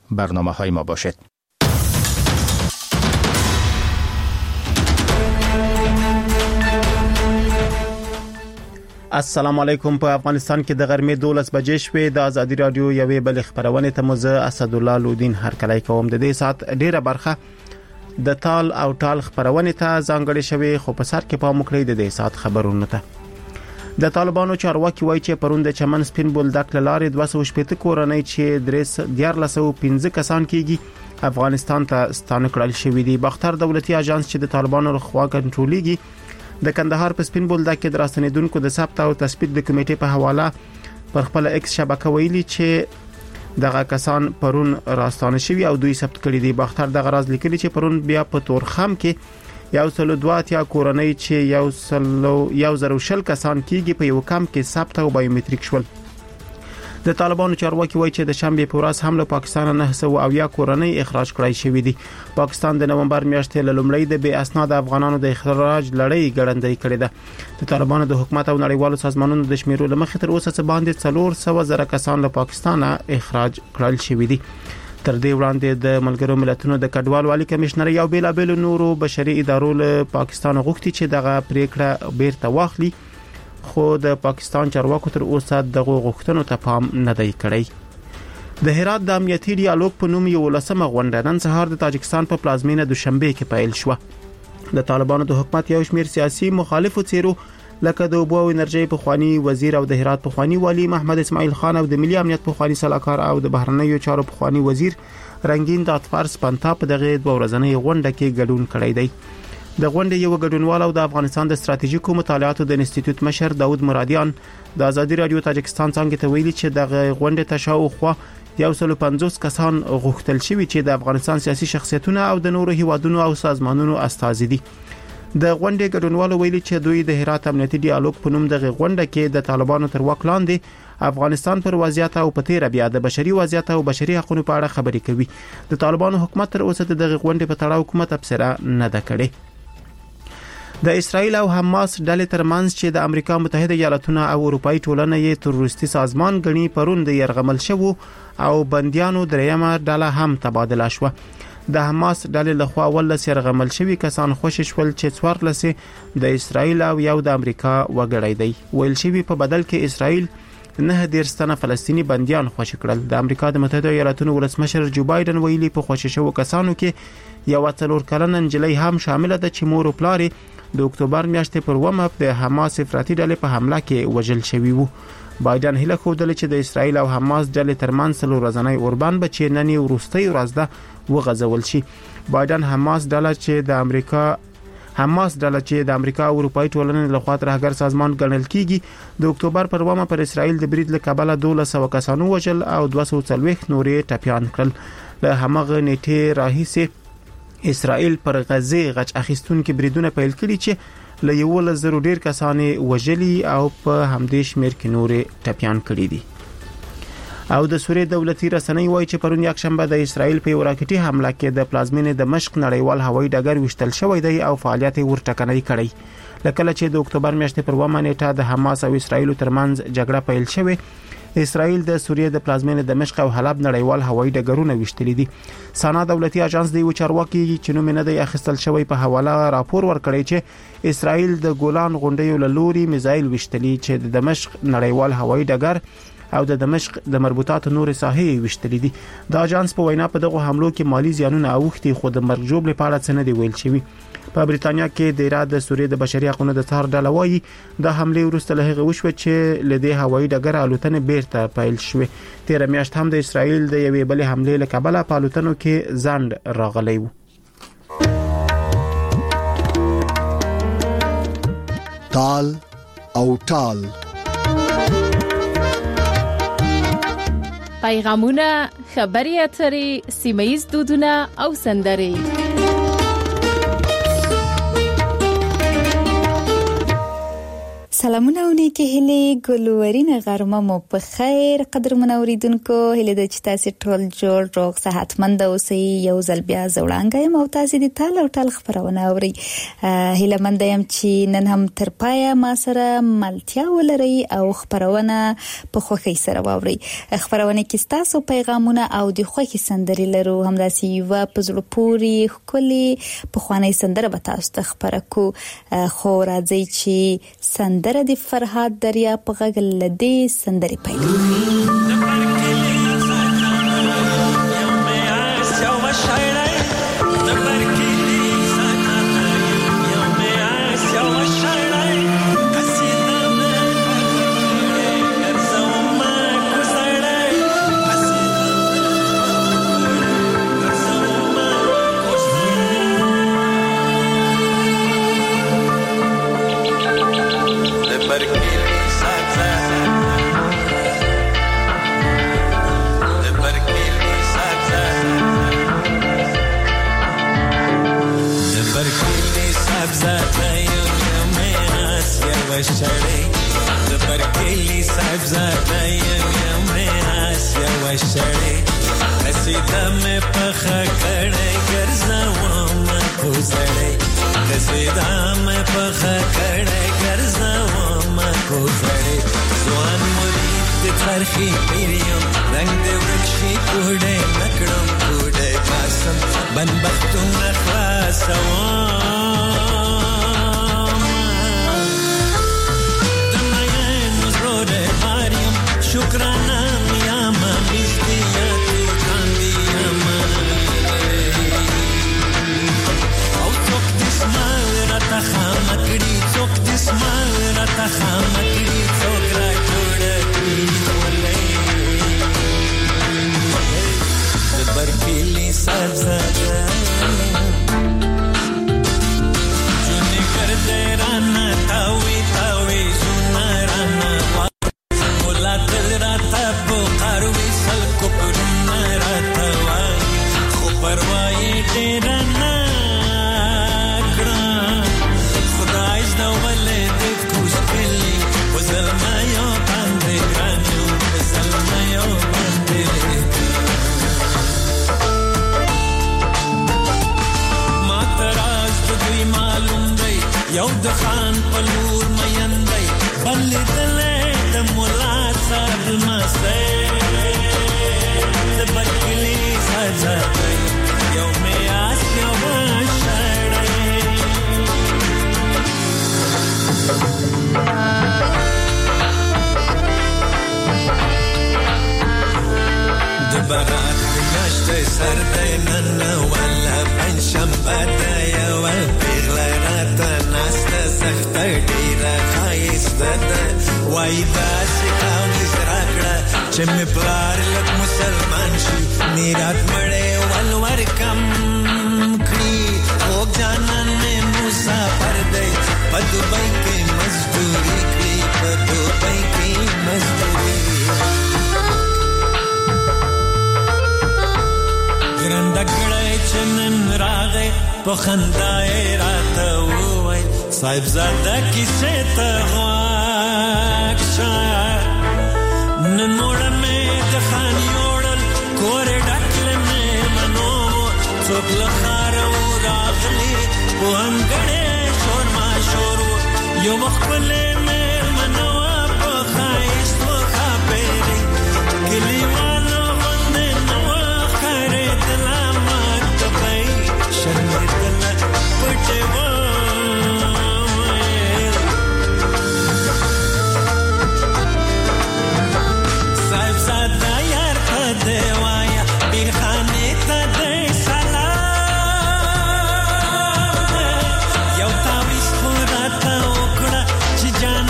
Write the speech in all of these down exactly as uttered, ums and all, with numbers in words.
برنامه‌های ما باشید. السلام علیکم. په افغانستان کې د غرمې دولس بجې شوې. د ازادي رادیو یوې بل خبرونه ته مزه اسدالله لودین هرکلی کوم. د دې سات ډیره برخه د تال او ټال خبرونه ته ځانګړې شوې، خو په سر کې پام وکړئ د دې سات خبرونه ته. د طالبانو چارواکي وایي چې پرون د چمن سپین بولدک لارې دوه سوه شپږ کورنۍ چې درس دیار لسو پنځه کسان کېږي افغانستان ته ستانه کړل شوې دي. باختر دولتي اژانس چې د طالبانو لخوا کنټرولېږي د کندهار په سپین بولدک کې دراستنیدونکو د ثبت او تثبیت د کمیټې په حواله پر خپل ایکس شبکه ویلي چې دغه کسان پرون راستانه شوي او دوی ثبت کړي دي. باختر دغه راز لیکلي چې پرون بیا په تورخم کې یو سل دوه اتیا کورنۍ چې یو سل یو زره شل کسان کېږي په یو کم کې ثبت او بایومټریک شول. د طالبانو چارواکي وایي چې د شنبه په ورځ هم له پاکستان نه سو او یا کورنۍ اخراج کړای شوې دي. پاکستان د نومبر میاشتې له لومړۍ د بې اسناد افغانانو د اخراج لړۍ ګړندۍ کړې ده. د طالبانو د حکومت او نړیوالو سازمانونو د شمیرو لمخې تر اوسه څه باندې څلور سوه زره کسان له پاکستان اخراج کړل شوې دي. تر دې وړاندې د ملګرو ملتونو د کډوالو عالی کمشنر یو بیلابل نورو بشري ادارو له پاکستان غوښتي چې دغه پریکړه بیرته واخلي، خو د پاکستان چارواکو تر اوسه دغه غوښتنو ته پام نه دی کړی. د هرات د امنیتي ډیالوګ په نوم یو لسمه غونډه نن سهار د تاجکستان په پلازمینه دوشنبه کې پیل شو. د طالبانو د حکومت یو شمېر سیاسي مخالفو څیرو لکه د اوبو او انرژي پخوانی وزیر او د هرات پخوانی والی محمد اسماعیل خان او د ملي امنیت پخوانی سلاکار او د بهرنیو چارو پخوانی وزیر رنگین داتفارس پنتا په دغه دوه ورځنۍ غونډه کې ګډون کړی دی. د غونډې یو ګډونوال او د افغانستان د ستراتیژیکو مطالعاتو د انسټیټیوټ مشر داود مرادیان د ازادي رادیو تاجکستان څنګه ته ویلي چې د غونډې تشاوخوا یو سل پنځوس کسان غوښتل شوي چې د افغانستان سیاسي شخصیتونه او د نورو هیوادونو او سازمانونو استازي دي. د غونډې ګډونوالو ویلي چې دوی د هرات امنیتي ډیالوګ په نوم دغه غونډه کې د طالبانو تر واک لاندې افغانستان پر وضعیت او پتیره بیا د بشري وضعیت او بشري حقوقو په اړه خبرې کوي. د طالبانو حکومت تر اوسه دغه غونډې په تړاو کومه تبصره نه ده کړې. د اسرایل او حماس ډلې ترمنځ چې د امریکا متحده ایالاتونو او اروپאי ټولنه یې تروریستي سازمان غني پرون د يرغمل شوو او بنديانو دریمه ډله هم تبادله شو. د حماس ډلې لخوا ولس يرغمل شوي کسان خوشی شول چې څوارلسه د اسرایل او یو د امریکا وګړي دی. ویل شوی په بدل کې اسرایل نه ډیر ستنه فلسطینی بنديان خوشی کړل. د امریکا د متحده ایالاتونو ولسمشر جو بایدن ویلي په خوشی شوو کسانو کې یو څلور کلنه نجلۍ هم شامل ده چې مور او پلار د اکتوبر میاشتې پر ومه د حماس افراطي ډلې په حمله کې وژل شوی وو. بایدن هیله خوده چې د اسرایل او حماس ډلې ترمنځ څلور ورځنۍ اوربان به چې نن وروستۍ ورځ ده وغځول شي. بایدن حماس ډله چې د امریکا حماس ډله چې د امریکا او اروپאי ټولنې لخوا ترهګر سازمان ګڼل کیږي د اکتوبر پر ومه پر اسرایل د برید له کبله دوه سوه کسانو وژل او دوه سوه څلوېښت نورې ټپيان کړل. له همغه نیټه راهیسې اسرائیل پر غزه غچ اخیستونکو بریدونه پیل کړي چې له یو ل زرو ډیر کسانې وژلي او په همدې شمیر کې نورې ټپيان کړي دي. او د سوریې دولتي رسنۍ وایي چې پرون یک شنبه د اسرائیل په راکټي حمله کې د پلازمینې دمشق نړیوال هوایي ډګر وشتل شوی دی او فعالیت ورټکنۍ کړي. لکه چې د اکتوبر میاشتې پر ومه نیټه د حماس او اسرائیل ترمنځ جګړه پیل شوه، اسرائیل د سوریې د پلازمینې دمشق او حلب نړیوال هوایي ډګرونه وشتلي دي. سانا دولتي اژانس دی چارواکي چې نوم نه دی اخیستل شوی په حواله راپور ورکړی چې اسرائیل د ګولان غونډیو له لوري میزایل وشتلي چې د دمشق نړیوال هوایي ډګر او د دمشق د مربوطات نور ساحې وشتلي دي. د اژانس په وینا په دغه حملو کې مالی زیانونه اوختي خو د مرګ جوړ لپاره څه نه دی ویل شوی. په بریتانیا کې د اراده سوریې د بشري حقوقو د څار ډله وایي د حمله وروسته له هغه وشو چې لدې هوایي ډګر الوتنه بیرته پیل شوه. تیر میاشت هم د اسرائیل د یوې بلې حمله له کبله په الوتنو کې ځند راغلی و. تال او ټال پیغامونه، خبري اترې، سیمه‌ییز دودونه او سندرې. سلامونه ونیکه هلي ګلورینه غرمه مو په خیر قدر منوریدونکو هلي د چتاسي ټول جوړ روغ صحتمند اوسئ یو ځل بیا زوړانګه مو تاسو د تال او تل خبرونه اوري هله مند يم چې نن هم تر پایا ما سره ملتیا ولري او خبرونه په خوخي سره واوري خبرونه کې تاسو پیغامونه او د خوخي سندري لرو همداسي یو په زړه پوری خولي په خواني سندره به تاسو ته خبره کو خو راځي چې سندره د فرحات دریا په غږ لدی سندري پیل وشړې د برکلی صاحب زاده یم میاس یا وشړې رسیدم په خکړې ګرځوم کوزړې رسیدم په خکړې ګرځوم کوزړې ځوان مرید د ترخی پیریم رنگ د ورشي کوډې نکړم کوډې پاسم بنبختونه خلاصوم شکرانه یا ما بستیا تو کاندیا ما او څوک دې سمال را ته خامکړي څوک دې سمال را ته خامکړي څوک را جوړ کړي ولې د برکلی سبزه جونې کړ دې رانا تاوي تاوي زونرانا دل راته په قاروي سل کو پرونه راته وای خو پروايي ډېر نه کړه خدای زده ولې دې کوشکلي وزلما یو باندې ګرانو وزلما یو باندې ما تراز دې معلوم دی یو د خان په لور مېندای بلې دلې د مولا صاحب مسته د برکلی سزا یو مې آس یو شړې د برات میاشتې سر دې نن ولا پنځشنبه ده یو پیغله راته ناسته سخته ډېره ښایسته ده وای داسې کاویز راکړه چې مې پلار لږ مسلمان شي میرات مړی ولور کم کړي خوږ جانان مې مسافر دی په دوبۍ کې مزدوري کړي په دوبۍ کې مزدوري ګرنده کړی چې نن راغی په خندا یې راته وویل صاحب زاده کیسې ته غواږ شه نن موړه مې د خان یوړل کورې ډکله مې منو څوک له ښاره و راغلي په انګړې شور ماشور و یو ښکلې مېرمنه وه په ښایست و ښاپېرې کلیوالو غوندې نه وه ښکارېدله ماته به یې شرمېدله پټې وه دیوایا بیرخانه ته دې سلام یو تاویز خو راته وکړه چې جان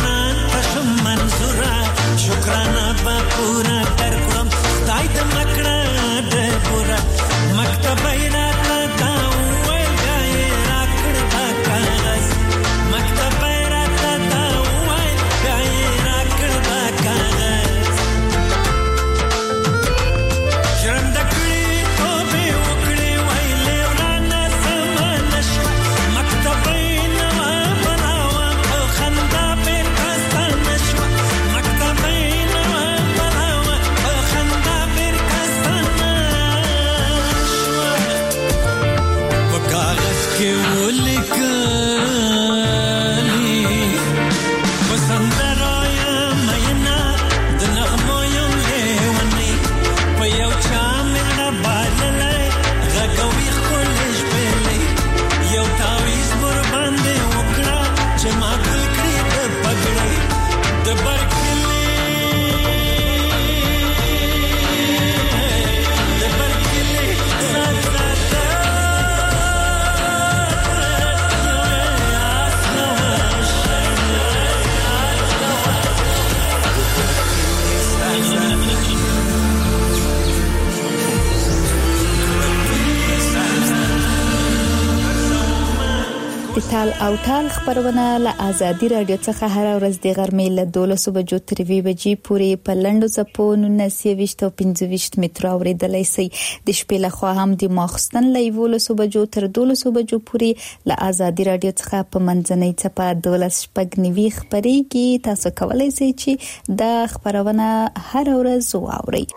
ټال او ټال خبرونه له آزادي رادیو څخه هر ورځ د غرمې له دولس بجو تر وی بجې پورې په لندو زپو نونس یويشت او پنځه متر اوریدلای شي. د شپې له خوا هم د ماخستن له یولس بجو تر دولس بجو پورې له آزادي رادیو څخه په منځنۍ څپه دولس شپږ نیوي خبريږي. تاسو کولای شئ چې د خبرونه هر ورځ واورئ.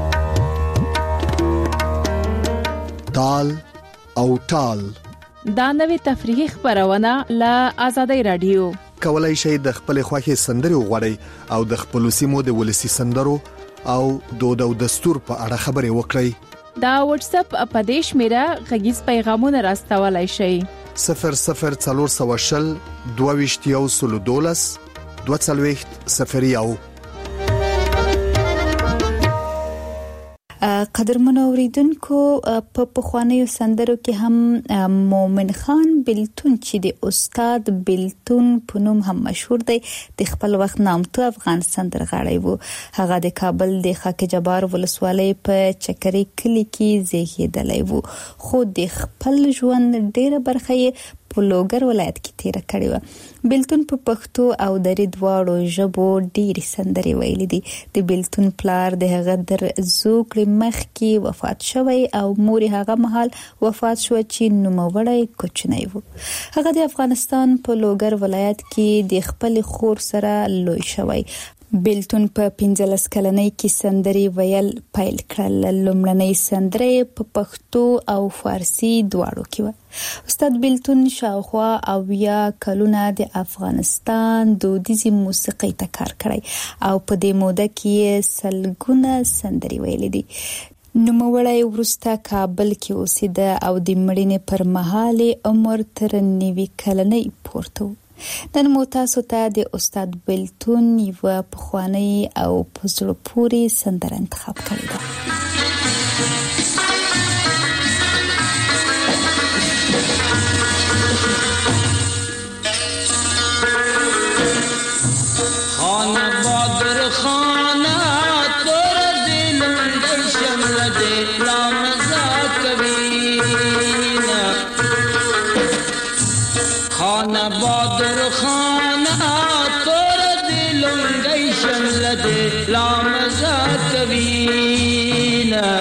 ټال او ټال دا نوې تفریحي خبرونه له آزادۍ رادیو. کولای شئ د خپل خوښي سندري وغوړئ او د خپل سیمو د ولسی سندرو او دود او دستور په اړه خبرې وکړئ. دا واتس اپ اپدیش میرا غږیز پیغامونه راستولای شئ. صفر صفر څلور سو شل دوه ویشتیو سلو دولس دوه څلوېښت صفر یو. قدرمن اوریدونکو په پخوانیو سندرو کې هم مومن خان بلتون چې د استاد بلتون په نوم هم مشهور دی د خپل وخت نامتو افغان سندرغاړی وو. هغه د کابل د خاک جبار ولسوالۍ په چکري کلی کې زیږیدلی وو خو د خپل ژوند ډیره برخه یې په لوګر ولایت کې تیر کړی و. بلتون په پښتو او دري دواړو ژبو ډېری سندري ویلي دي. د بلتون پلار د هغه در زوکړې مخ کې وفات شوی او مور هغه مهال وفات شو چې نوموړی کوچنی و. هغه د افغانستان په لوګر ولایت کې د خپل خور سره لوی شوی. بلتون په پنځلس کلنۍ کې سندري ویل پیل کړل. لومړنۍ سندرې په پښتو او فارسی دواړو کې و. استاد بلتون شاوخوا او یا کلونه د افغانستان دودیزي موسیقۍ ته کار کړی او په دې موده کې سلګونه سندري ویلې دي. نوموړی وروسته کابل کې اوسېده او د مړینې پر مهال عمر تر نوي کلنۍ پورته و. نن مو تاسو ته د استاد بلتون یو پخوانی او پزړه پوری سندره انتخاب کړې ده. خان بادر خانه تور دل اندر شمل دل رامزا کبینا. خان بادر خانه تور دل اندر شمل دل رامزا کبینا.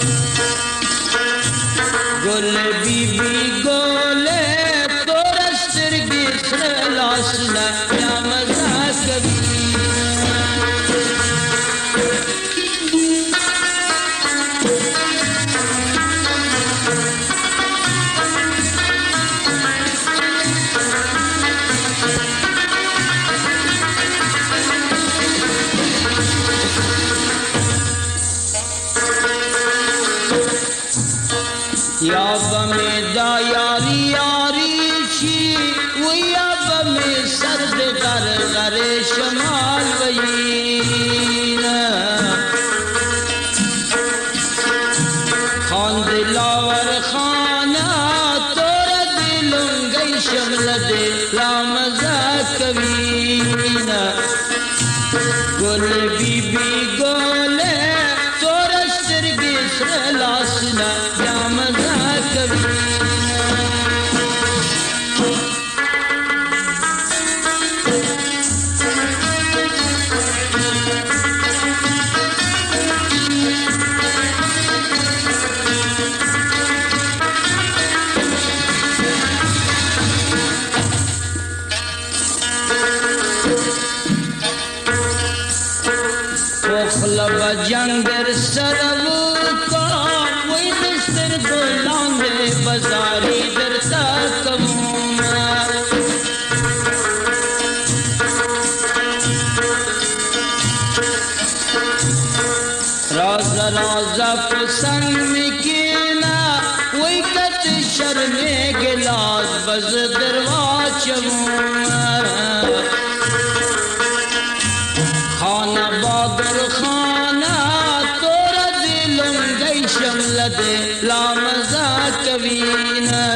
گل بی بی گل تور سترگی سلاسنا رامزا کبینا. یا بمی دا یاری یاری چی و یا بمی سرد غر غر شمال وینا. خان دلاور خانا تور دلونگی شمل دل رامزا کبینا. گل بی بی گل تور سرگی سرلاسنا خلب جنگر سرو کا وی دستر گلان دے بزاری در تاکمون. بز درواچم خانه بادر خانه تور دلم گئی شمل دے لامزا کوینا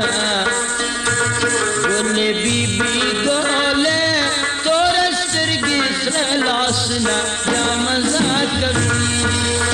گل بی بی گولے تور سرگی سلاسنا یا مزا کوینا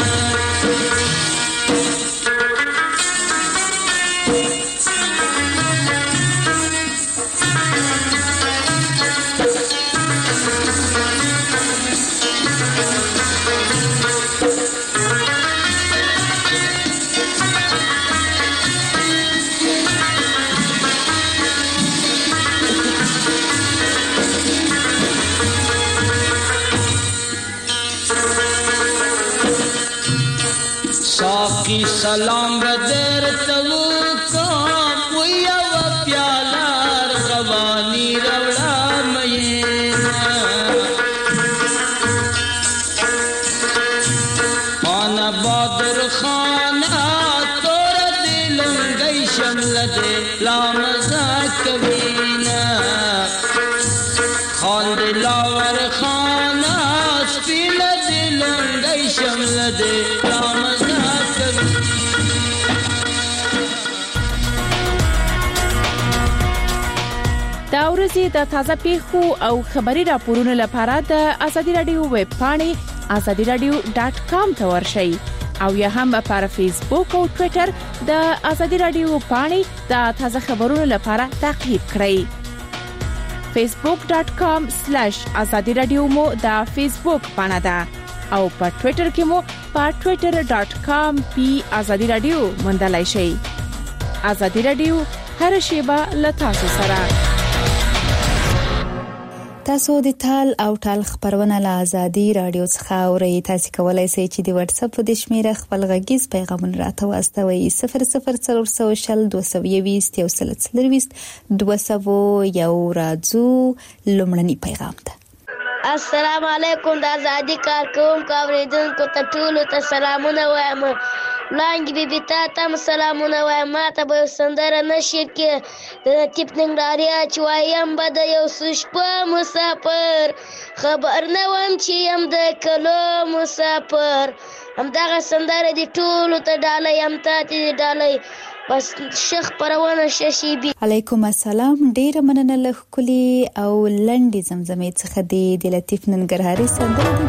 साकी सलाम बदर तवु काम वया व प्यालार गवानी रवड़ा मयेना खाना बदर खाना तोर दिलम गई शमल दे लामजा कबीना खान दिलावर खाना स्पिल दिलम गई शमल दे लामजा دا ورځې د تازه پیښو او خبري راپورونو لپاره د ازادي رادیو ویب پاڼې ازادي رادیو ډاټ کام ته ورشئ او یا هم پر فیسبوک او ټوئیټر د ازادي رادیو پاڼې د تازه خبرونو لپاره تعقیب کړئ. فیسبوک ډاټ کام سلیش ازادي رادیو مو د فیسبوک پاڼه ده او په ټوئیټر کې مو په ټوئیټر ډاټ کام پی ازادي رادیو موندلای شئ. ازادي رادیو هر شیبه له تاسو سره. تاسو د تال او ټال خبرونه له ازادي رادیو څخه اورئ. تاسو کولای شئ چې د واتس اپ د شمیره خپل غږیز پیغامونه راته واستوئ صفر صفر څلور سوه شل دوه سوه یوویشت یو سل څلرویشت دوه سوه یو راځو لومړني پیغام ته. السلام علیکم د ازادي کارکونکو اوریدونکو ته ټولو ته سلامونه وایم. لانګ بي بي تا ته سلامونه وایم. ما ته به سندره نشیر کې د لطیف ننګرهاري چې وایم به د یو شپه مسافر خبر نه وم چې یم د کلو مسافر. همدغه سندره د ټولو ته ډالۍ هم تا ته ډالۍ بس شیخ پرونه ششيبي. علیکم السلام. ډیره مننه له کلی او لنډي زمزمې څخه دی د لطیف ننګرهاري سندره د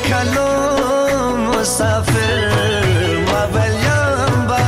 کلو مسافر ما بلیم با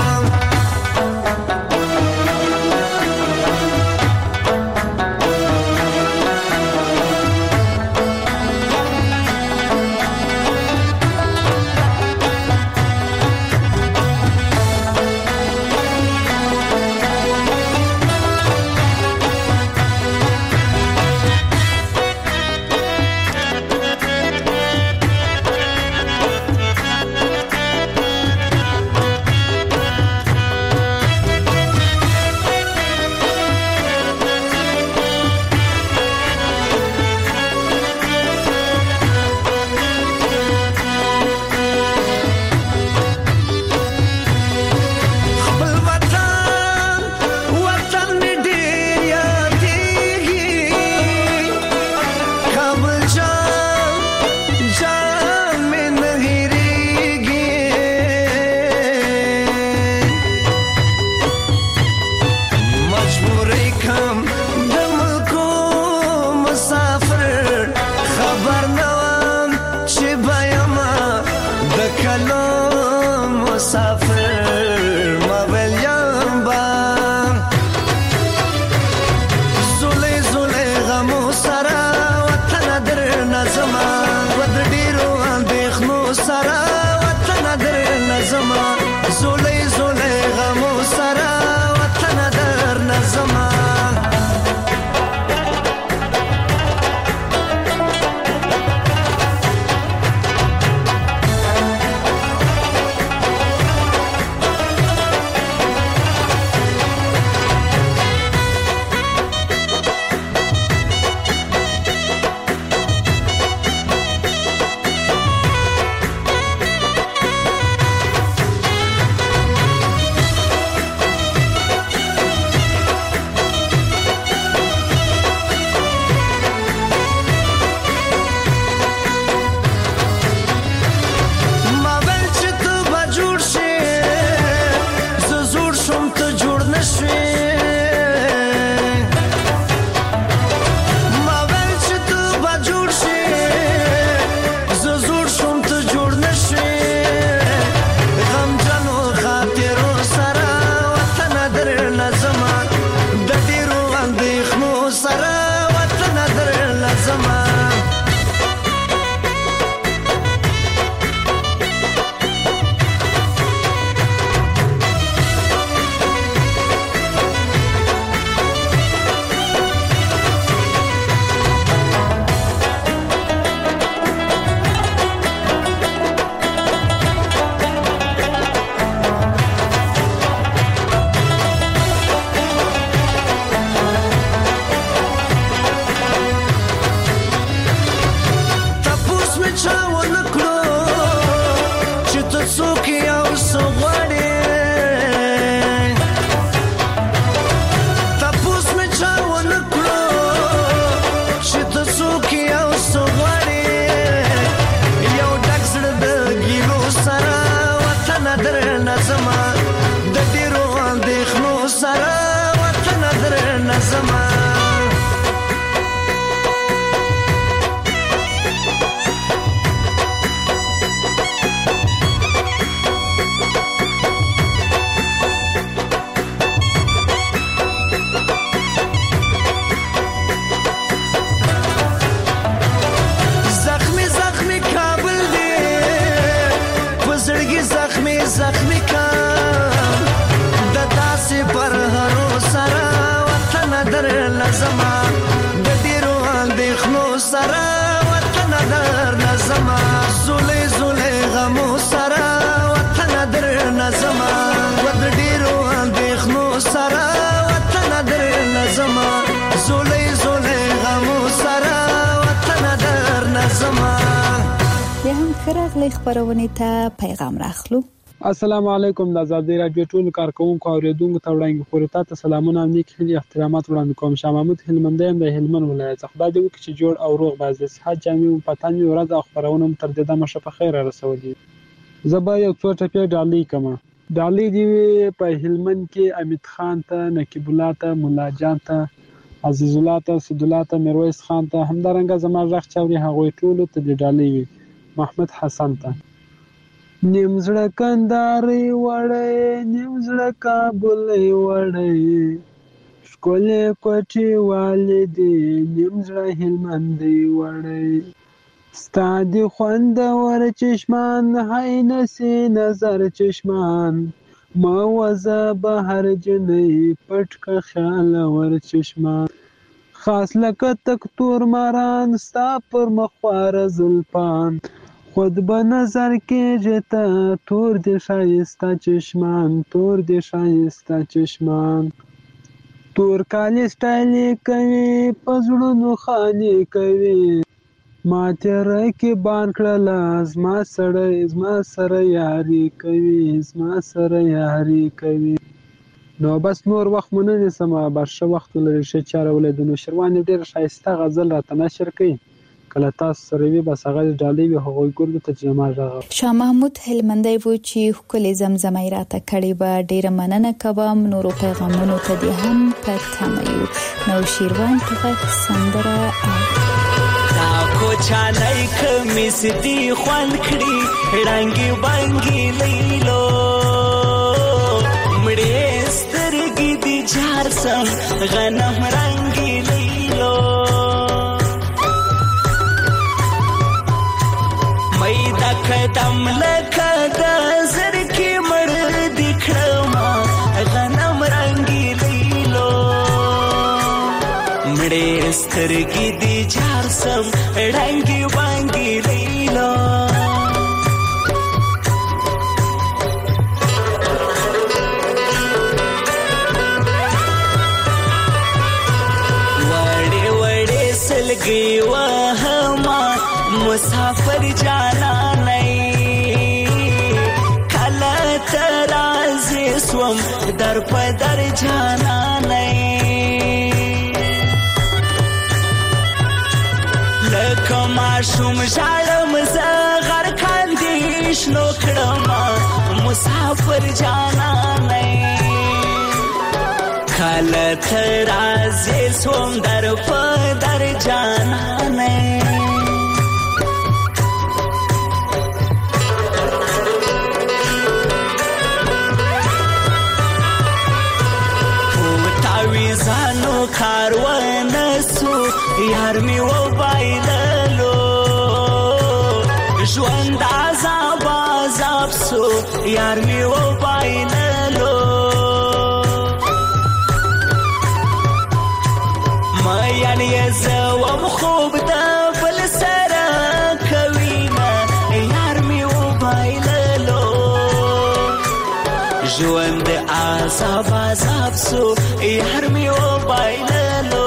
راغلی خبرونه ته پیغام راخلو. السلام علیکم. د آزادۍ رادیو ټول کارکونکو او اوریدونکو ته وړاندې پورې تاسو سلامونه او نیک هیلې احترامات وړاندې کوم. شاه محمود هلمندیم د هلمند ولایت. خدای دې وکړي چې جوړ او روغ باز د صحت جامع پاتان یو ورځ او خبرونه تر دې د مشه په خیر رسولي. زبا یو څو ټپه ډالۍ کما ډالۍ دی په هلمند کې امید خان ته، نقیب الله ته، مولا جان ته، عزیز الله ته، سید الله ته، میرویس خان ته، همدارنګه زما ځخ چوري هغوی ټول ته د ډالۍ وي. محمد حسن ته. نیم زړه کندارې وړی نیم زړه کابلې وړی ښکلې کوټې والې دي نیم زړه هلمندې وړی ستا د خوندور چشمان هی نسي نظر چشمان ما وزه بهر جنۍ پټ که خیال ور چشمان خاص لکه تک تور ماران ستا پر مخواره زلفان خود به نظر کېږي ته تور دې ښایسته چشمان تور دې ښایسته چشمان تور کالي سټایلې کوي په زړونو خانې کوي ما تیره کې بان کړله زما سړی زما سره یاري کوي زما سره یاري کوي. نو بس نور وخت مو نه نیسمه بس ښه وخت ولرئ ښه چاره ولرئ. نو شروان یې ډېره ښایسته غزل راته نشر کوي کله تاسو سره وي بس هغه ډالۍ وي هغوی ګردو ته چې زما غږ شاه محمود هلمندی و چې ښکلې زمزمه یې راته کړې به ډېره مننه کوم. نورو پیغامونو ته دې هم په تمه یو. نو شیروان ته غږ سندره دا کوچانۍ کمیس دې خوند کړي ړنګې بنګې لیلو مړې سترګې دې جار سم غنم رنګې لیلو قدم لکه د زرکې مړ دې کړمه غنم رنګې لیلو مړې سترګې دې جار سم ړنګې بنګې لیلو وړې وړې سلګې وهما مسافر جانا سوم در پدر جانا نئی لکه ماشوم ژاړم زه غر کاندې شنو کړمه مسافر جانا نئی کله ته راځې سوم در پدر جانا نئی کاروان سو یار می و بایللو ژوند عذاب عذاب سو یار می و بایللو ما یعنی زوم خوب د بل سره کوینه یار می و بایللو ژوند عذاب عذاب سو یار می و بایللو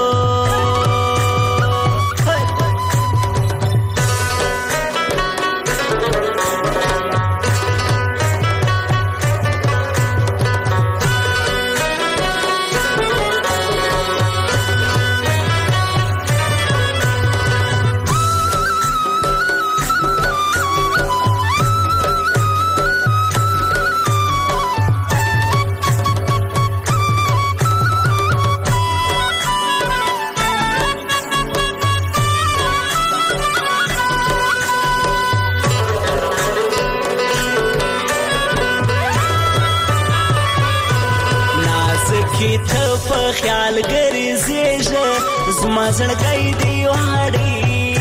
خیال ګرځېږه زما زړګی دی واړي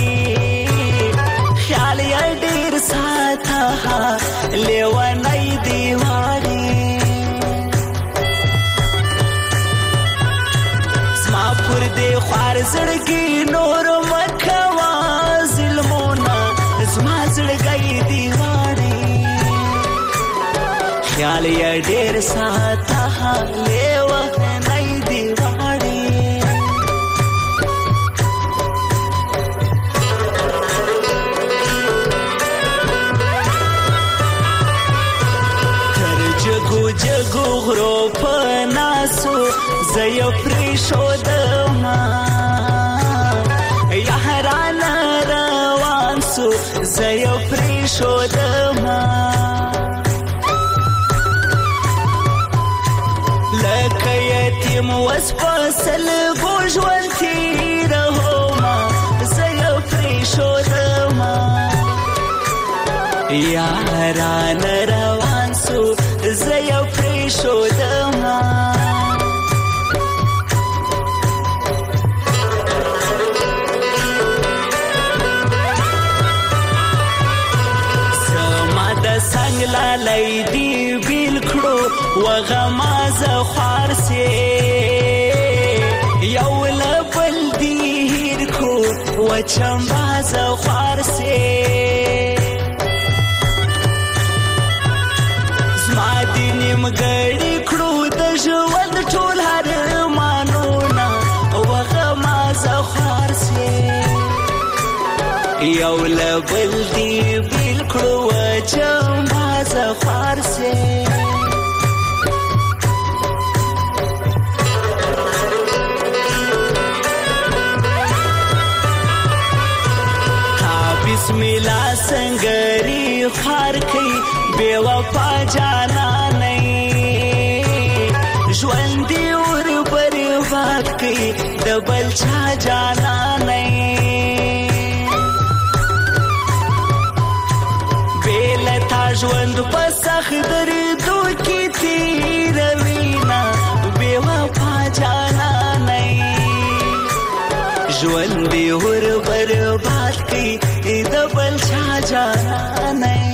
خیال یې ډېر ساته لیونی دی واړي زما پر دې خوار زړګي نور مه کوه ظلمونه زما زړګی دی واړي خیال یې ډېر ساته لیونی دی واړي تر جګو جګو غرو په ناسو زه یې پرېښودمه یارانه روان سو زه یې پرېښودمه لکه یتیم وس په سلګو ژوند تېرومه زه یې پرېښودمه یاران روان سو زه یو پرېښودم زما د څنګ لالی دي بیل کړو وغما زه خوار سې یو له بل دي هیر کړو وچمبا زه خوار سې مګړی کړو د ژوند ټول ارمانونه وغما زه خوار سې یو له بل دي بیل کړو وچمبا زه خوار سې بسم الله سنگری خار کئی بے وفا جانا نہیں ژوندی اور برباد کئی دبل چا جانا نہیں بیلتا ژوند په سخت دردو کی تیروینا بے وفا جانا نہیں ژوندی اور برباد کئی دبل چا جانا نہیں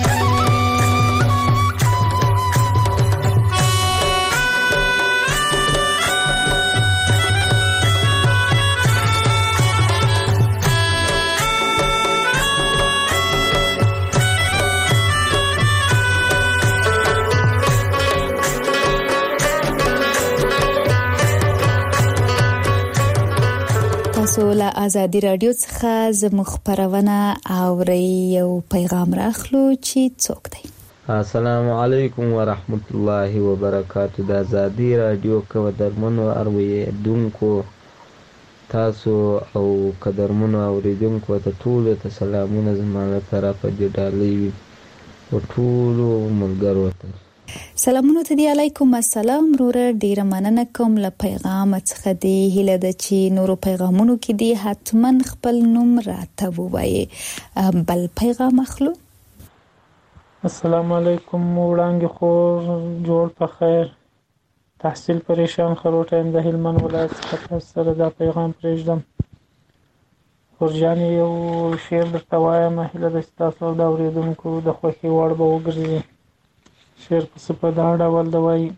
تاسو له ازادي رادیو څخه زموږ خبرونه اورئ یو پیغام راخلو چې څوک دی. السلام علیکم ورحمت الله وبرکاتہ. د ازادي رادیو کو درمنو اوریدونکو تاسو او قدرمنو اوریدونکو ته ټول ته سلامونه زموږ طرفه دي ډالۍ او ټول ملګرو ته سلامونه ته دی. علیکم السلام وروره، ډیره مننه کوم له پیغام څخه دی. هیله ده چې نورو پیغامونو کې دی حتما خپل نوم راته ووایي. بل پیغام اخلو. السلام علیکم. وړاندې خو جوړ په خیر تحصیل پریشان خروټایم د هلمند ولایت څخه سره دا پیغام پرېږدم. ورجانې یو شعر درته وایم، هیله ده چې تاسو د اوریدونکو د خوښې وړ به وګرځي. شعر پس په دا ډول دی وایي: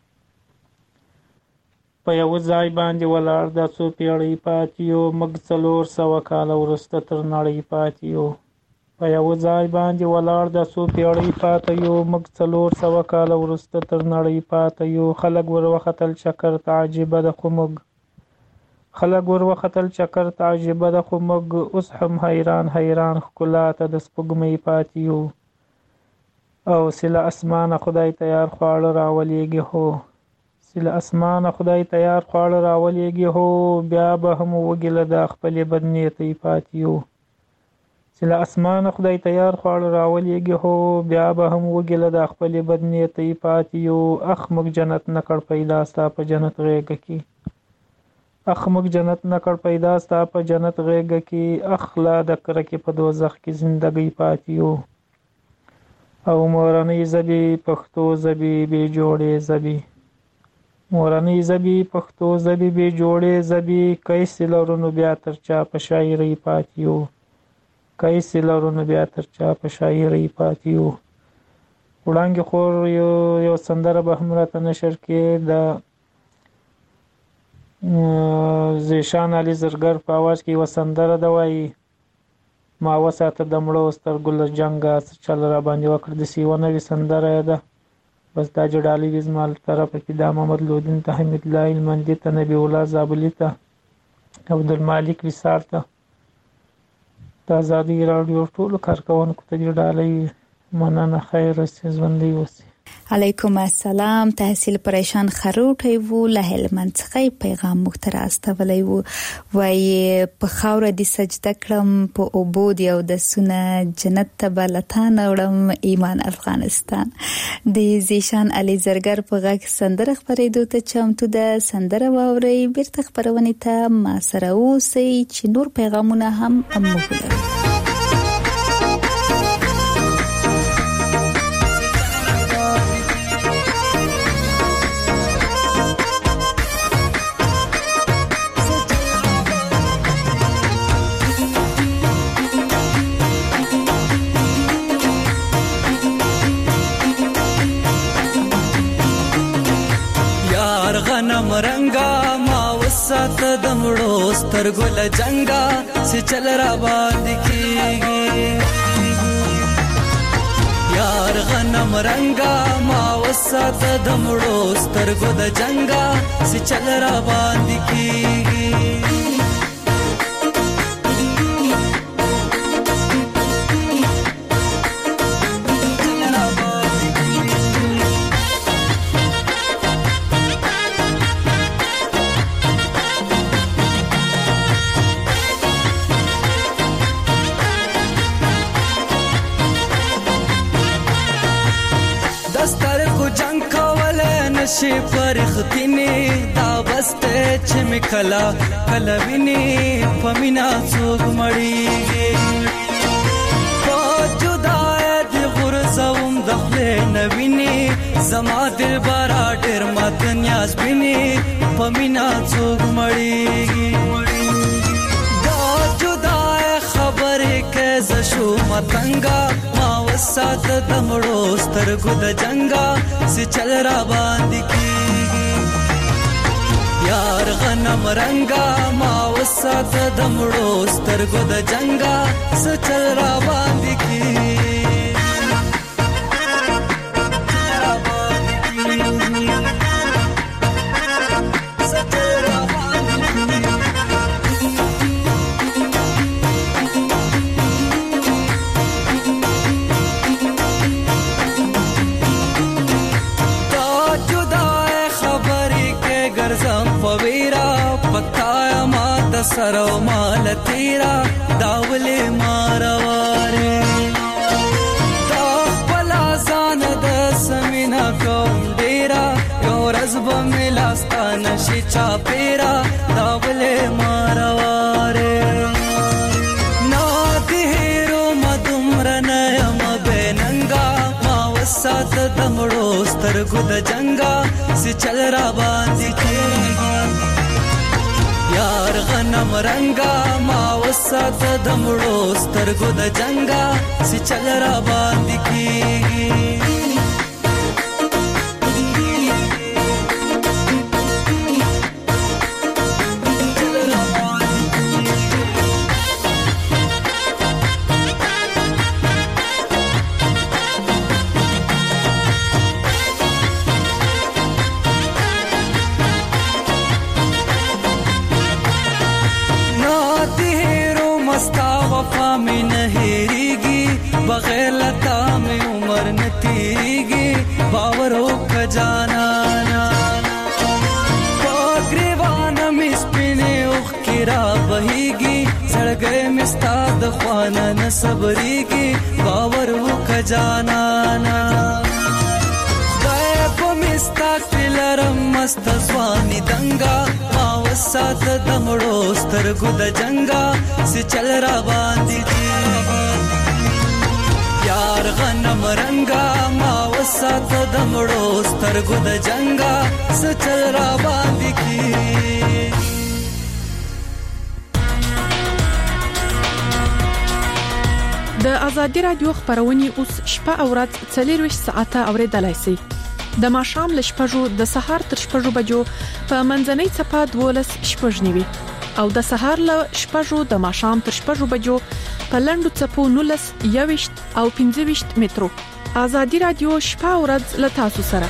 په یو ځای باندې ولاړ دا څو پیړۍ پاتې یو، موږ څلور سوه کاله وروسته تر نړۍ پاتې یو. په یو ځای باندې ولاړ دا څو پیړۍ پاتې یو، موږ څلور سوه کاله وروسته تر نړۍ پاتې یو. خلک ور وختل چکر ته عجیبه ده خو موږ خلک ور وختل چکر ته عجیبه ده خو موږ اوس هم حیران حیران ښکلا ته د سپوږمۍ پاتې یو. او سله اسمانه خدای تیار خواړه راولېږي هو، سله اسمانه خدای تیار خواړه راولېږي هو، بیا به هم وږي له دا خپلې بدنیتۍ پاتې یو. سله اسمانه خدای تیار خواړه راولېږي هو، بیا به هم وږي له دا خپلې بدنیتۍ پاتې یو. اخ موږ جنت نه کړ پیدا ستا په جنت غېږه کې، اخ موږ جنت نه کړ پیدا ستا په جنت غېږه کې، اخ لا د کرکې په دوزخ کې زندګۍ پاتې یو. او مورنۍ ژبې پښتو ژبې بې جوړې ژبې، مورنۍ ژبې پښتو ژبې بې جوړې ژبې، کیسې لرو نو بیا تر چا په شاعرۍ پاتې یو، کیسې لرو نو بیا تر چا په شاعرۍ پاتې یو. وړانګې خور یو یو سندره به هم راته نشر کې د زیشان علي زرګر په اواز کې یوه سندره ده وایي: ما وساته د مړو سترګو له جنګه څه چل را باندې وکړ. داسې یوه نوې سندره ده. بس دا جډالي وي زما له طرفه کې. دا محمد لودین ته، حمید الله هلمندي ته، نبي الله زابلي ته، عبدالمالک وصال ته، د ازادي راډیو ټولو کارکوونکو ته جډالي وي. مننه، خیر اوسئ، ژوندي اوسئ. علیکم السلام. تحصیل پریشان خروټی وو له هلمند څخه پیغام موږ ته راستولی وو. وایي په خاوره دې سجده کړم، په اوبو دې اودسونه، جنت ته به له تا نه وړم ایمان افغانستان. د زیشان علي زرګر په غږ سندره خپرېدو ته چمتو ده. سندره واورئ، بیرته خپرونې ته ما سره اوسئ چې نور پیغامونه هم موږ ولرو. غنمرنګا ما وسات د مړو سترګو له جنگا چې چل را باندې کیږي یار غنمرنګا ما وسات د مړو سترګو د جنگا چې چل را باندې کیږي نشي فرختني دا بسته چې مکلا کلا ویني پمینا څوک مړیږي په جدای دی غرزوم دخله نویني زما دل بارا ډېر مات نیاز بیني پمینا څوک مړیږي دا جدای خبرې کې ز شو متنګا سات د مړو سترګو د جنگا سي چل را باندې کیږي یار غنم رنگا ما وسات د مړو سترګو د جنگا سي چل را باندې کیږي سرو مال تیرا داوله مارواره دا خپلا ځان د سمینا کوم ډیرا یو رزب ملاستان شي چا پیرا داوله مارواره نا دیرو مدمرن یم بننګا ما وسات د مړو سترګو د جنگا سي چل را باندې کیږي یار غنم رنگا ما وسات د مړو سترګو د جنگا سي چل را باندې کیږي بغیر لتا میں عمر نہ تیریگی باور ہو کجانا پاگریوان مسپنے اخ کرا بہیگی سڑ گئے مستاد خوانا نہ صبریگی باور ہو کجانا خدای پا مستاک لرم مست زوانی دنگا ما وسات دمڑو سترگو د جنگا سی چل را باندی کیږي یار غنم رنگا ما وسات د مړو سترګو د جنگا سچل را باندې کی د ازادي رادیو خبرونه اوس شپه او ورځ څلور ساعته اوریدلای شئ د ماښام ل شپږو د سهار تر شپږو بجو په منځنۍ چپه دولس شپږ نیوي او د سهار ل شپږو د ماښام تر شپږو بجو په لندو چپو نولس یوشت او پنځه مترو ازادي رادیو شپه او ورځ ل تاسو سره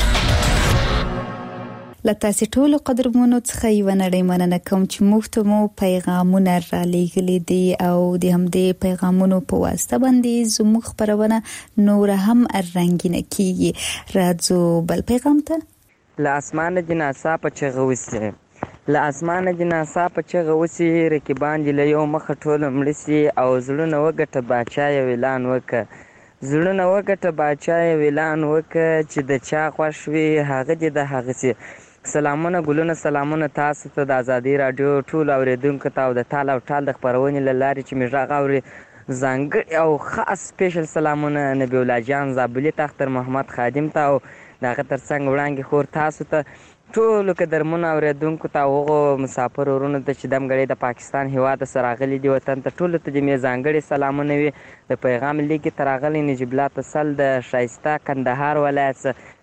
لته سټول قدرمنو څخه یو نړۍ مننه کوم چې مفت مو پیغامونه را لېږلې دي او د همدې پیغامونو په واسطه باندې زموږ خبرونه نور هم رنگینه کیږي راځو بل پیغام ته لا اسمان جناسا په چغوسه لا اسمان جناسا په چغوسه رکبان دی له یو مخ ټول مړسي او زړونه وګټه باچا یو اعلان وکړه زړونه وګټه باچا یو اعلان وکړه چې د چا خوښوي هغه دې د هغه سي سلامونه ګلونه سلامونه تاسو ته د ازادي رادیو ټول اوریدونکو ته او د ټال او ټال د خبرونې لارې چې میږه غوړي ځانګړي او خاص سپیشل سلامونه نبی الله جان زابلی تختر محمد خادم ته او دغه ترڅنګ وړاندې خور تاسو ته ټول قدرمنو اوریدونکو ته هغه مسافر ورونو ته چې دمګړي د پاکستان هیواد سره راغلي دي وطن ته ټول ته د می ځانګړي سلامونه وي د پیغام لیکي تراغلي نجیب الله تسل د شایسته کندهار ولایت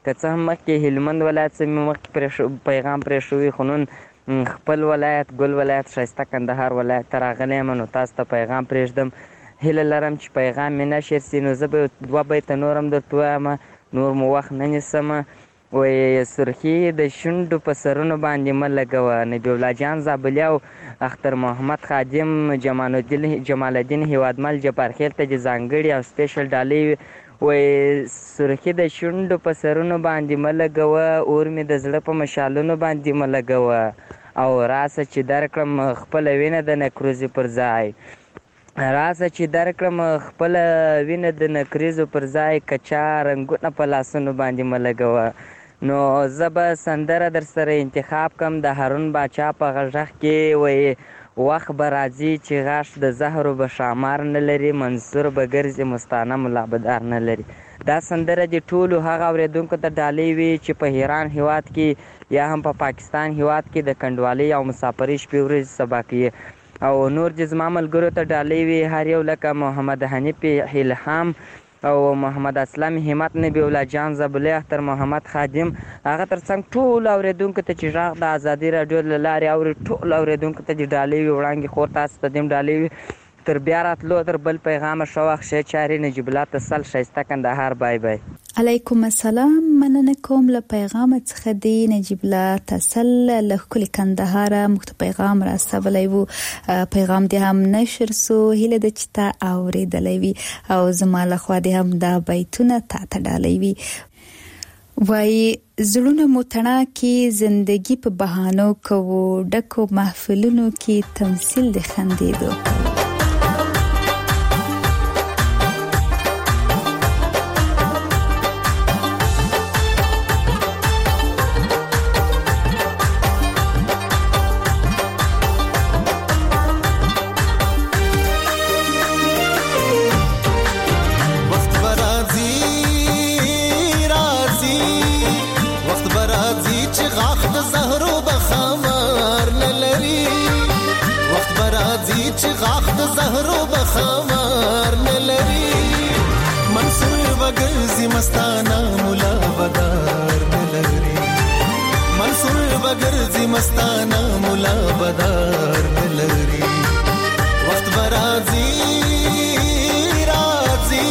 که څه هم مخکې هلمند ولایت څه مې مخکې پیغام پرې شوي، خو نن خپل ولایت ګل ولایت ښایسته کندهار ولایت ته راغلی یم، نو تاسو ته پیغام پرېږدم. هیله لرم چې پیغام مې نشر سي، نو زه به دوه بیته نور هم درته ووایم، نور مو وخت نه نیسم. وایي سرخي د شونډو په سرونو باندې مه لګوه. نبي الله جان زابلي او اختر محمد خادم جمال الدین جمال الدین هیوادمل جبارخیل ته چې ځانګړي او سپیشل ډالۍ وایي سرخي د شونډو په سرونو باندې مه لګوه، اور مې د زړه په مشالونو باندې مه لګوه، او راسه چې درکړم خپله وینه د نکروزې پر ځای، راسه چې درکړم خپله وینه د نکریزو پر ځای، کچا رنګونه په لاسونو باندې مه لګوه. نو زه به سندره در سره انتخاب کم د هارون باچا په غږ کې، وایي وخت به راځي چې غاښ د زهرو به شامار نه لري، منصور به ګرځي مستانه ملابدار نه لري. دا سندره د ټولو هغه اورېدونکو ته ډالۍ وي چې په ایران هیواد کې یا هم په پا پاکستان هیواد کې د کنډوالۍ او مسافرۍ شپې ورځې سبا کوي، او نور چې زما ملګرو ته ډالۍ وي، هر یو لکه محمد حنیف الهام او محمد اسلام همت، نبی الله جان زابلي، اختر محمد خادم، هغه تر څنګ ټول اورېدونکو ته چې غږ د ازادي راډیو له لارې اوري، ټول اورېدونکو ته چې ډالۍ وي وړاندې خور تاسو ته دې هم ډالۍ وي. تر بیا راتلو تر بل پیغامه ښه وخت ښې چارې. نجیب الله تسل ښایسته کندهار. بای بای. علیکم السلام. مننه کوم له پیغام څخه دی نجیب الله تسل له ښکلي کندهار موږ ته پیغام راستولی و، پیغام دې هم نشر سو، هیله ده چې تا اورېدلی وي او زما له خوا دې هم دا بیتونه تا ته ډالۍ وي. وایي زړونه مو تڼاکې زندگی په بهانو کوو، ډکو محفلونو کې تمثیل د خندېدو کوو. مستانه مولا بدار نلري، منصور بغرزي مستانه مولا بدار نلري، وخت برازي رازي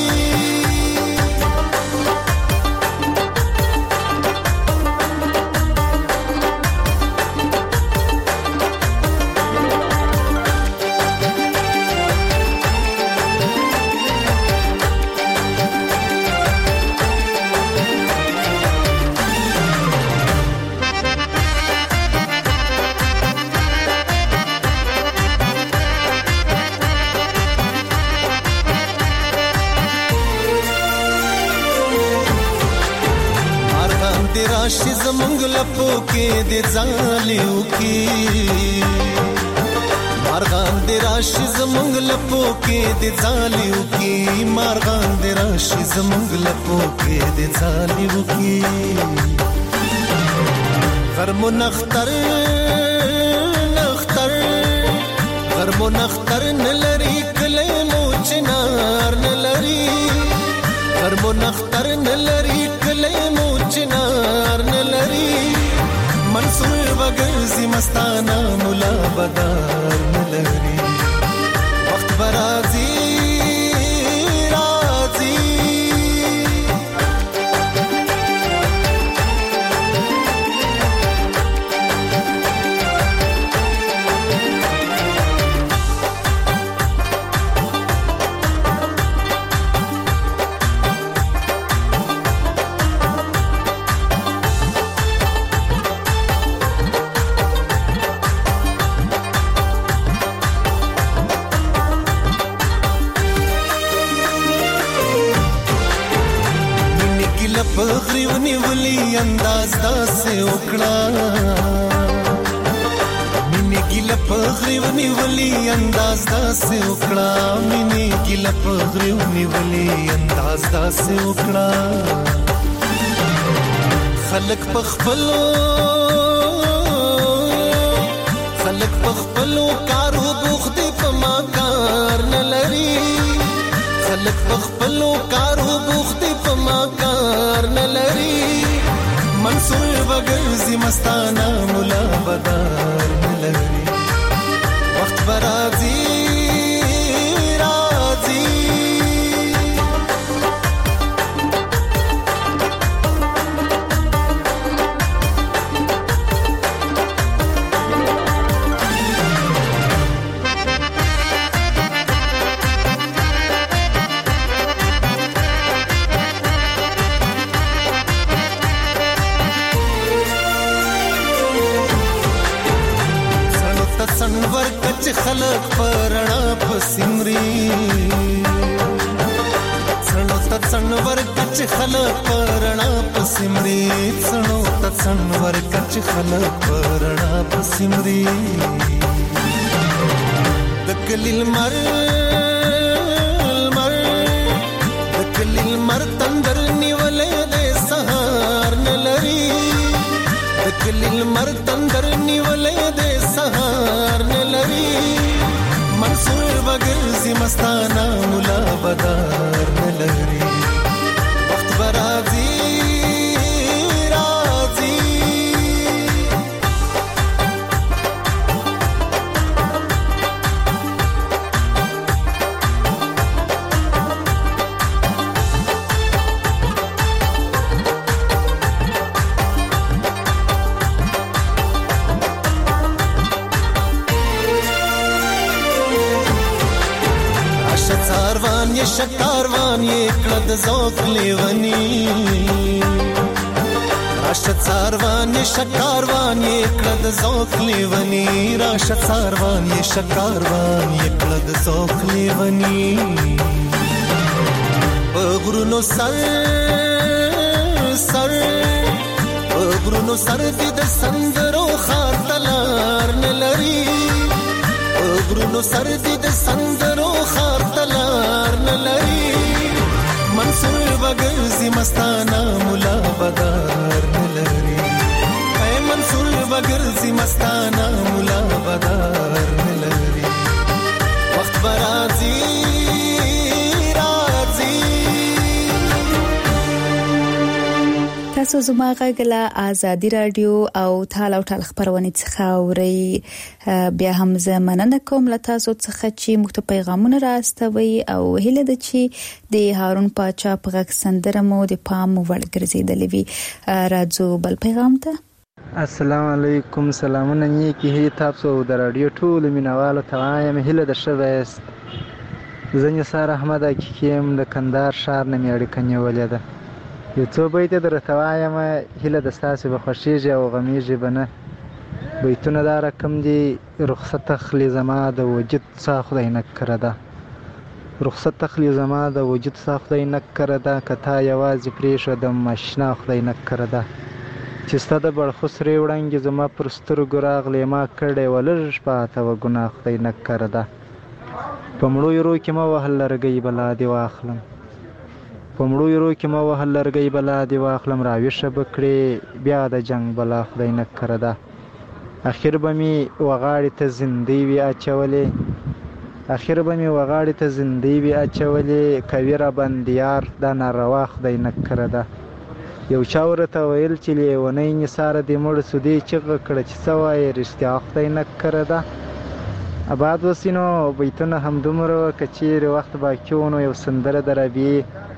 راشي زمونږ لپو کې د ځالیو کې، مارغان د راشي زمونږ لپو کې د ځالیو کې، مارغان د راشي زمونږ لپو کې د ځالیو کې، غرمو نختر نختر غرمو نختر نلري کله مو چنار نلري، غرمو نختر نلري کله مو چنار نلري، منصور بغرزي مستانه مولا بدار نلري، وخت برازي رازي پغری ونیولی انداز داسې وکړه، مینې ګیله پغری ونیولی انداز داسې وکړه، مینې ګیله پغری ونیولی انداز داسې وکړه، خلک په خپلو خلک په خپلو کارو بوخت دي په ما کار نه لري، خلک په خپلو کارو بوخت دي په ما کار نه لري، وګرځي مستانه مولا بدار ملري وخت برازي راځي سنور کچ خلق پرنا پسمري سنو ت سنور کچ خلق پرنا پسمري سنو ت سنور کچ خلق پرنا پسمري دکلیل مر مر دکلیل مر تندر نیولې د سهار نلري دکلیل مر تندر نیولې د سهار نلري منصور وګرځي مستانه مولا بدار نلري وخت برازي راځي ये शकारोان ये कद ذوق लेवनी राशत सारवान ये शकारोان ये कद ذوق लेवनी राशत सारवान ये शकारोان ये कद ذوق लेवनी बगरुनो सर सर बगरुनो सर दि د سندرو خار تلار نلري بگرونو سردی د سندرو خار تلار نلري منصور وګرځي مستانه مولا بدار نلري اے منصور وګرځي مستانه مولا بدار نلري وخت برازي تاسو زما غږ له آزادي رادیو او تال او تل خبرونه څخه اوري بیا هم زه مننه کوم له تاسو څخه چې موږ ته پیغامونه راستوي او هیله ده چې د هارون پاچا په غږ سندره مو د پام وړ ګرځیدلې وي راځو بل پیغام ته السلام علیکم سلامونه نیکی هی تاسو د رادیو ټول مینوالو ته وایم هیله ده شويست زنه سره احمد کیم د کندهار شهر نه میړی کنیولې ده یو څو بیت درته وایم هیله د ستاسو به خوشیږي او غمیږي بنه بیتونه دا رقم دي رخصت تخلی زما د وجود څخه خدای نه کرده رخصت تخلی زما د وجود څخه خدای نه کرده کته یوازې پریښه د ماشنا خدای نه کرده چې ستاسو د بلخسري وړاندې زما پر سترګو راغلی ما کړې ولر پاته و ګناه خدای نه کرده په مړو یرو کې ما وهل لرګي بلا دی واخلم په مړو یرو کې ما وهل لرګي بلا دی واخلم راويشه بکړې بیا د جنگ بلا خدای نه کرده اخر به می وغاړې ته زندې وی اچولې اخر به می وغاړې ته زندې وی اچولې کوي را بنديار د ناروا خدای نه کرده یو چا ورته ویل چې لیونی نثار د مړ سودی چې کړه چې سوای رښتیا خدای نه کرده اباد وسینو بیتونه هم دومره کچیر وخت باکیونو یو سندره دربی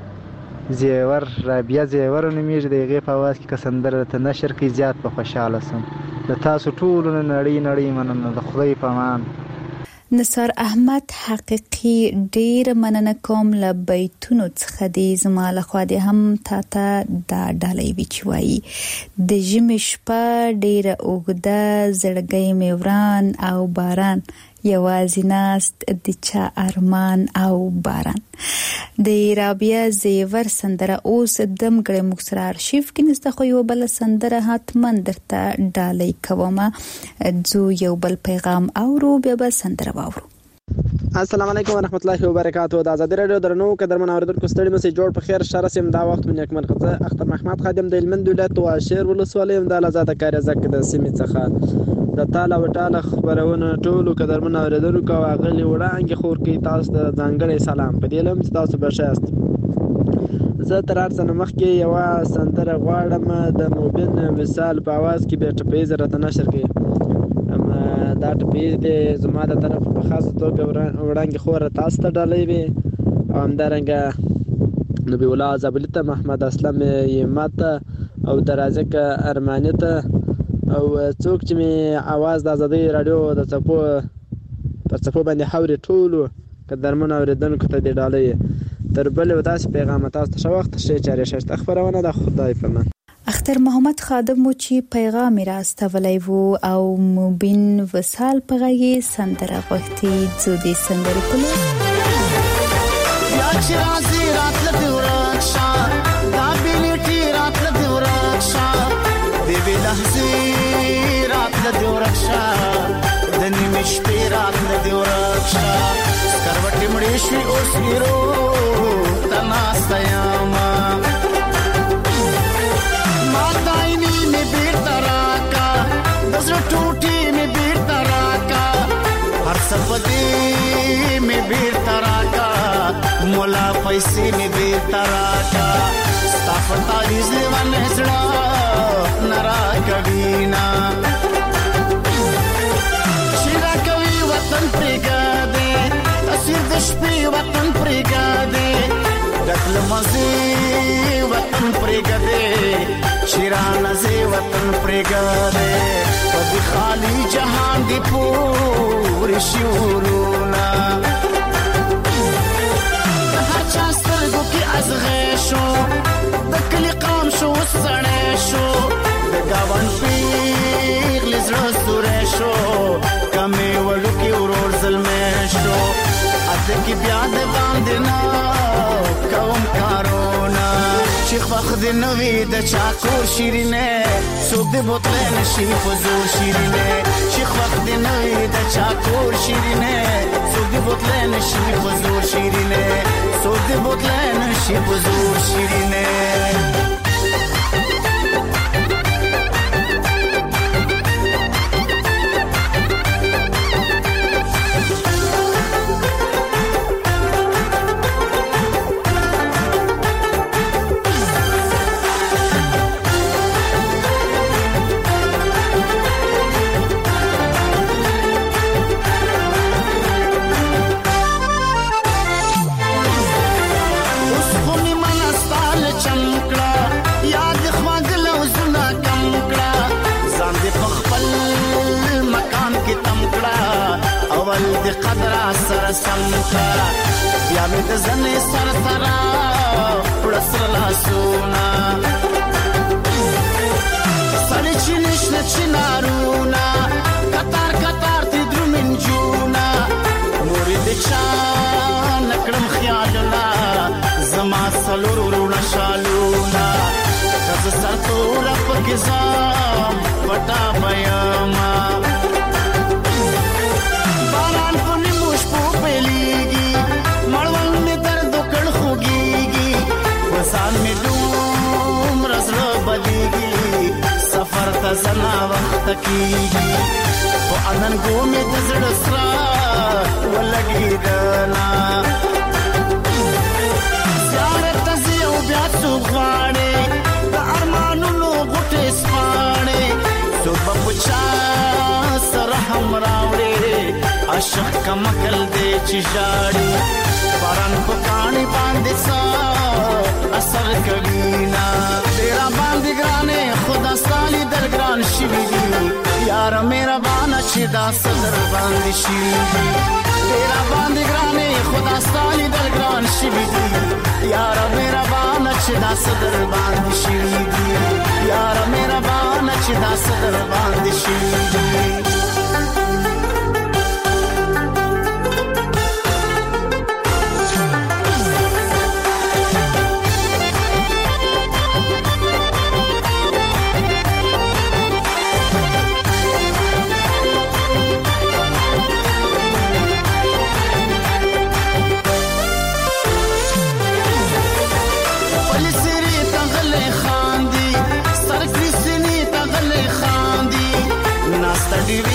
زیور رابیا زیور نمیږي دغه په واس کې کسندره ته نشر کې زیات په خوشاله سم د تاسو ټول نړۍ نړۍ مننه د خدای په امان نصر احمد حقیقي ډیر مننه کوم له بیتونو څخه د زما له خوا د هم تا ته دا ډالۍ وچوي د ژمي شپه ډیره اوږده زړګي میوران او باران یوازې ناست د چا ارمان او باران د رابیا زیور سندره اوس دم ګړې مکسر ارشیف کې نسته خو یو بل سندره حتمن درته ډالۍ کومه زو یو بل پیغام اورو بیا به سندره واورو السلام علیکم ورحمت الله وبرکاتہ د آزادی رادیو درنو قدرمن اوریدونکو ستړي مې جوړ په خیر شر سم دا وخت من یکمن خزه اختر محمد خادم د هلمند ولایت او شهر ولسوالۍ د آزاد کار زک د سیمې څخه د تعالی و تعالی خبرونه ټولو قدرمن اوریدونکو واغلی وړاندې خور کې تاسو د ځانګړي سلام په دې لم تاسو بشاست زه تر هر څه نه مخکې یوه سندره غواړم د مبین وصال په اواز کې بیا ټپیز راته نشر کړي. دا ټپیز دی زما د طرف په خاصه توګه وړاندې خوره تاسو ته ډالۍ وي او همدارنګه نبي الله زابلي ته، محمد اسلم یما ته او درازک ارماني ته او څوک چې مې اواز د ازادۍ راډیو د څپو پر څپو باندې حوري ټولو قدرمنو اورېدونکو ته دې ډالۍ تر بلې و داسې پیغام تاسو ته ښه وخت ښې چارې ښایسته خپرونه ده. خدای پامان. اختر محمد خادم مو چې پیغام را استولی وو او مبین وصال په غږی سندره غوښتي ځو دې سندرې په لور یا چې راځي راتله دې ورکشه دا بېلټي راتله دې ورکشه دې بې لحظې راتله دې ورکشه د نیمې شپې راتله دې ورکشه سکروټې مړې شوې اوس هیرو ته ناسته یمه ماتایني مې بیرته راکا د زړه ټوټې مې بیرته راکا هر څه په دې مې بیرته راکا مولا پیسې مې بیرته راکا ستا په تاریز لیوانې زړه نه راکوینه چې راکوي وطن پرېږدې تصویر د شپې وطن پرېږدې ډک له مزې وطن پرېږدې شیرانه زی وطن پرېږدې په دې خالي جهان دې پورې شورونا د هر چا سترګو کې ازغې شو د کلي قام شو سړی شو د ګاونډ پیغلې زړه سوری شو کمې وړوکې ورور زلمی شو اته کې بیا د باندې نه کوم کارونه چې خوښ دې نه وي د چا کور شیرینې څوک دې بوتلی نشي په زور شیرینې چې خوښ دې نه وي د چا کور شیرینې څوک دې بوتلی نشي په زور شیرینې څوک دې بوتلی نشي په زور شیرینې اول د قدر سره سمکا بیا مې د زنې سر سره پړسر لاسونه سړی چې نشته چې نارونا کتار کتار تی درومین جونا نورې د چا نکړم خیالونه زما څلور ورونه شالونه ښځه سرتوره پکې ځم پټه بیاما باران په نیمو شپو پیلیږي مړوند مې درد وکړ خوږیږي وسان مې دومره زړه بدیږي سفر ته زه ناوخته کیږي په اننګو مې د زړه سره ولګېدله زیارت ته ځې او بیا څوک غواړې د ارمانونو غوټې سپاړې څوک به په چا سره هم راوړې عاشق کمکل دې چې ژاړي باران په کاڼي باندې سا اثر کوي نه ډېره باندې ګرانې خدا ستا لیدل ګران شوي دي یاره مهربانه چې دا صدر باندې شوي دي ډېره باندې ګرانې خدا ستا لیدل ګران شوي دي یاره مهربانه چې دا صدر باندې شوي دي یاره مهربانه چې دا صدر باندې شوي دي ډېرې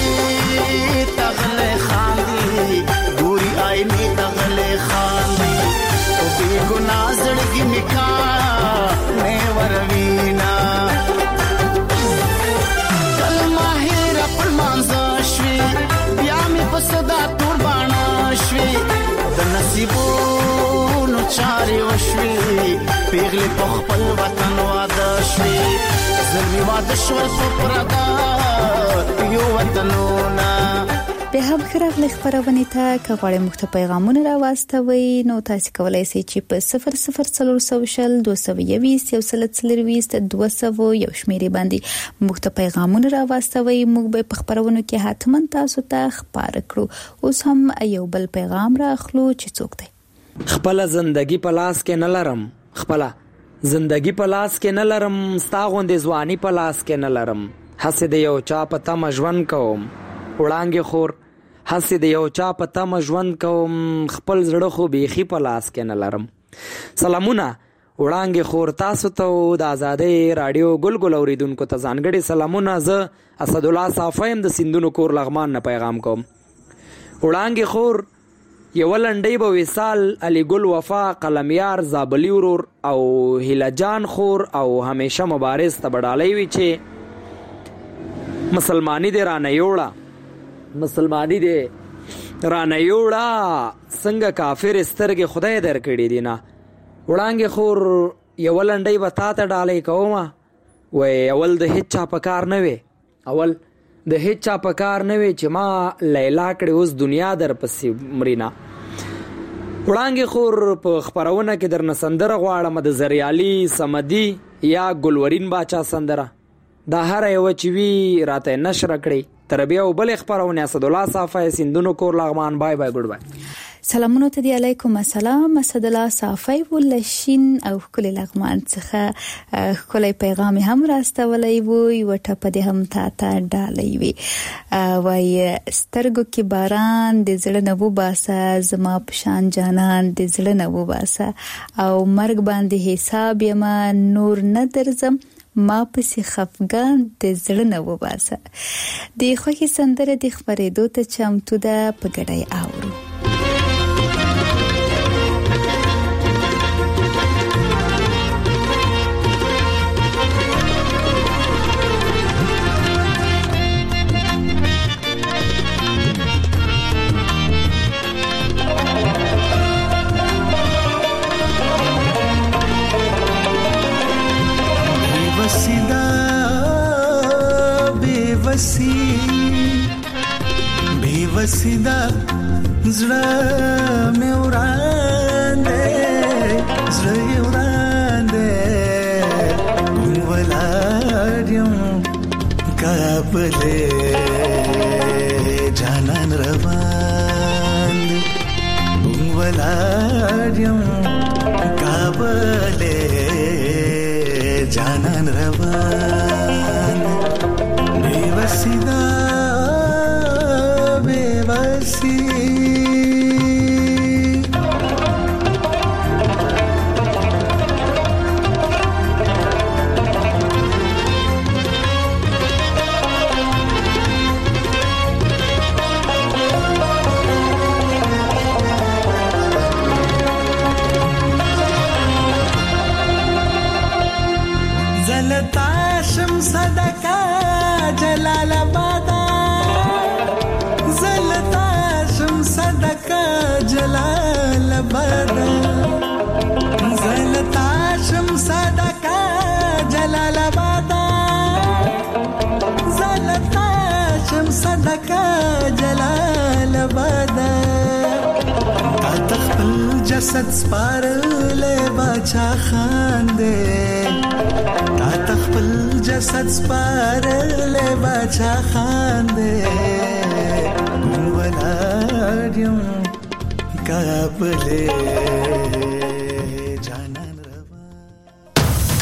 خپل وطن واده شوي زلمی واده شول خو پردا یو وطنونه به هم خبرونه خبرونه ته که غواړئ موږ ته پیغامونه راواستوئ نو تاسو کولای شئ چې په صفر صفر څلور سوه شل دوه سوه یوویشت یو سل څلرویشت دوه سوه یو شمیرې باندې موږ ته پیغامونه راواستوئ موږ به په خبرونو کې حتما تاسو ته خبر کړو اوس هم یو بل پیغام راخلو چې څوک دی خپل زندگی په لاس کې نه لرم خپل زندگی په لاس کې نه لرم ستا غوندې ځواني په لاس کې نه لرم هسې د یو چا په تمه ژوند کوم وړانګې خور هسې د یو چا په تمه ژوند کوم خپل زړه خو بیخي په لاس کې نه لرم سلامونه وړانګې خور تاسو ته د آزادۍ راډیو ګلګل اوریدونکو ته ځانګړي سلامونه زه اسدالله صافی یم د سیندونو کور لغمان نه پیغام کوم وړانګې خور یو لنډۍ به وصال علی ګل وفا قلمیار زابلی ورور او هیله جان خور او همیشه مبارز ته بډالۍ وي چې مسلمانی دې رانه یوړه مسلمانی دې رانه یوړه څنګه کافر سترګې خدای درکړي دي نه وړانګې خور یو لنډۍ به تا ته ډالۍ کومه وای اول د هیڅ چا په کار نه وي اول د هیڅ چا په کار نه وي چې ما لیلا کړې اوس دنیا در پسې مرینا وړانګې خور په خپرونه کې درنه سندره غواړم د زریالي سمدي یا ګلورین باچا سندره دا هر یو چې وی راته نشر کړی تر بیا وبل خبرونه اسدالله صافی سیندونو کور لغمان بای بای ګډ بای سلامونه ته دی علیکم السلام اسدالله صافی ولشین او کل لغمان څخه کله پیغام هم راستولای وو یو ټپ دې هم تا ته ډالۍ وی وای سترګو کې باران د زړه نه وو باسه زما پشان جانان د زړه نه وو باسه او مرګ باندې حساب یما نور نه درځم ما پسې خفګان د زړه نه وباسه د خوښي سندره د خبرېدو ته چمتو ده په ګډای اورو وسیدا زړه مې وړاندې زړه وړاندې ولادم کابلې جانان روان ولادم کابلې جانان روان بے وسیدا صدقه جلال آباد زلتا شم صدقه جلال آباد زلتا شم صدقه جلال آباد زلتا شم صدقه جلال آباد تا تخپل جسد سپارلې باچا خان دې تا تخپل جسد سپارلې باچا خان دې ګوندم کابلې